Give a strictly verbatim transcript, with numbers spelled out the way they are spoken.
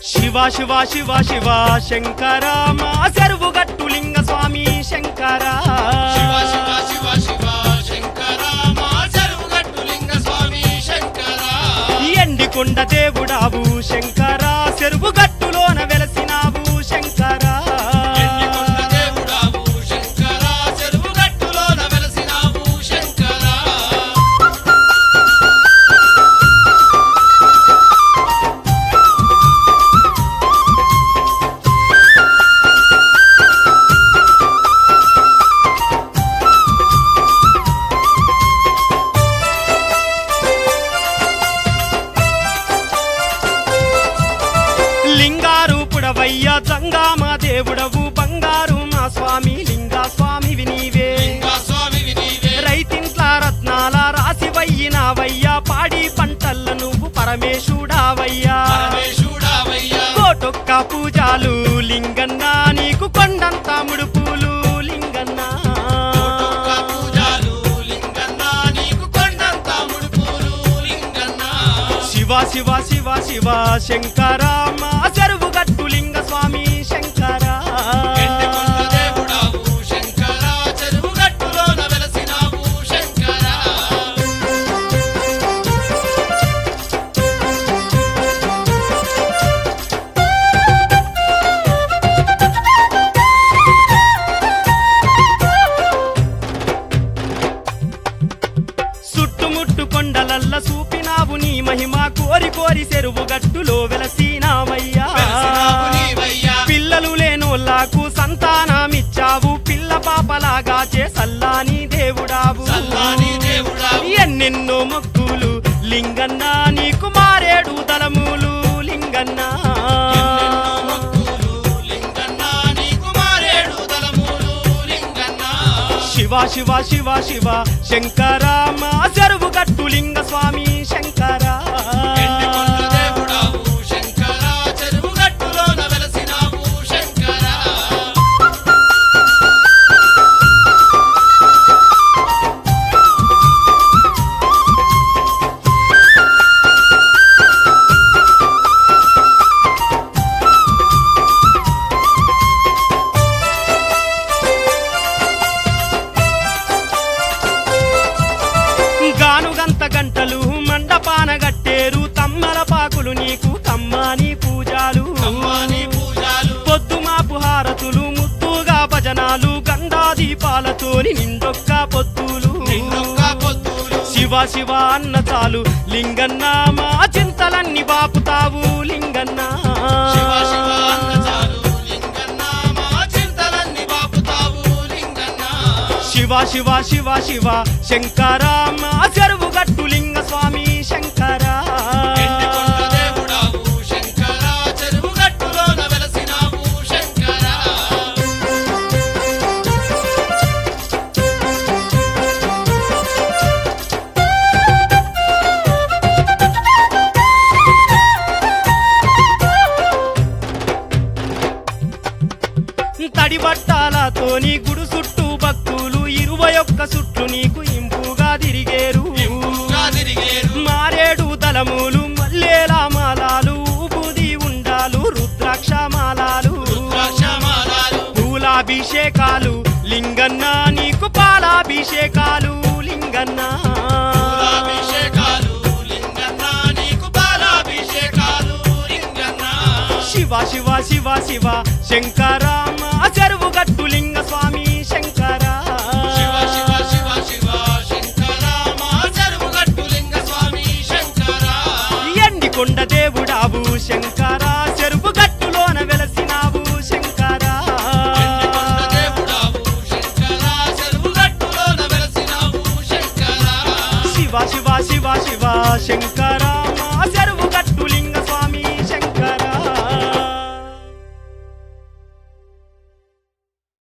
శివ శివ శివ శివ శంకర మా చెరువుగట్టు లింగ స్వామి శంకర శివ శివ శివ శివ శంకర మా చెరువుగట్టు లింగ స్వామి శంకర ఎండికొండ దేవుడావు శంకర చెరువుగట్టులోన వెలసినావు శంకర ఎండికొండ దేవుడావు శంకర చెరువుగట్టులోన వెలసినావు శంకర లింగారూపుడవయ్య జంగామ దేవుడవు బంగారు మా స్వామి లింగా స్వామి వినీవే లింగ స్వామివి నీవే రైతింట్ల రత్నాల రాసివయ్యినావయ్యా పాడి పంటల్ల నువ్వు పరమేశుడావయ్యా పరమేశుడావయ్యా కోటొక్క పూజాలు లింగన్న నీకు కొండంత ముడుపులు లింగన్న కోటొక్క పూజాలు లింగన్న నీకు కొండంత ముడుపులు లింగన్న శివ శివ శివ శివ శంకర మా చెరువుగట్టు లింగ స్వామి శంకర ఎండికొండ దేవుడావు శంకర చెరువుగట్టులోన వెలసినావు శంకర చుట్టుముట్టు కొండలల్ల చూపినావు నీ మహిమ కోరి కోరి చెరువుగట్టులో వెలసినావయ్యా వెలసినావు నీవయ్యా పిల్లలు లేనోళ్ళకు సంతానమిచ్చావు పిల్ల పాపలాగా చేసల్లాని దేవుడావు చల్లాని దేవుడావు ఎన్నెన్నో మొక్కులు లింగన్న నీకు మారేడు దళములు లింగన్న ఎన్నెన్నో మొక్కులు లింగన్న నీకు మారేడు దళములు లింగన్న శివ శివ శివ శివ శంకర మా చెరువుగట్టు లింగ స్వామి శంకర ఎండికొండ దేవుడావు శంకర చెరువుగట్టులోన వెలసినావు శంకర గానుగంత గంటలు మండపాన గట్టేరు తమ్మల పాకులు నీకు కమ్మాని పూజాలు అమ్మాని పూజాలు పొద్దుమాపు హారతులు ముద్దుగా భజనాలు గండా దీపాలతోని నిండొక్క పొద్దులు నిన్నొక్క పొద్దులు శివ శివ అన్న చాలు లింగన్న మా చింతలన్నీ బాపుతావు లింగన్న శివ శివ అన్న చాలు లింగన్న మా చింతలన్నీ బాపుతావు లింగన్న శివ శివ శివ శివ శంకర మా చెరువుగట్టు లింగ స్వామి శంకర ఎండికొండ దేవుడావు శంకర చెరువుగట్టులోన వెలసినావు శంకర తడి బట్టాలతోని గుడు చుట్టూ భక్తులు ఇరవై ఒక్క చుట్లు నీకు ఇంపుగా తిరిగేరు ఇంపుగా తిరిగేరు మారేడు దళములు మల్లేల మాలాలు ఊబుది ఉండాలు రుద్రాక్ష మాలాలు రుద్రాక్షమాలాలు పూలాభిషేకాలు లింగన్న నీకు పాలాభిషేకాలు లింగన్న పూలాభిషేకాలు లింగన్న నీకు పాలాభిషేకాలు లింగన్న శివ శివ శివ శివ శంకర మా చెరువుగట్టు లింగ స్వామి శంకర శివ శివ శివ శివ శంకర మా చెరువుగట్టు లింగ స్వామి శంకర ఎండికొండ దేవుడావు శంకర చెరువుగట్టులోన వెలసినావు శంకర ఎండికొండ దేవుడావు శంకర చెరువుగట్టులోన వెలసినావు శంకర శివ శివ శివ శివ శంకర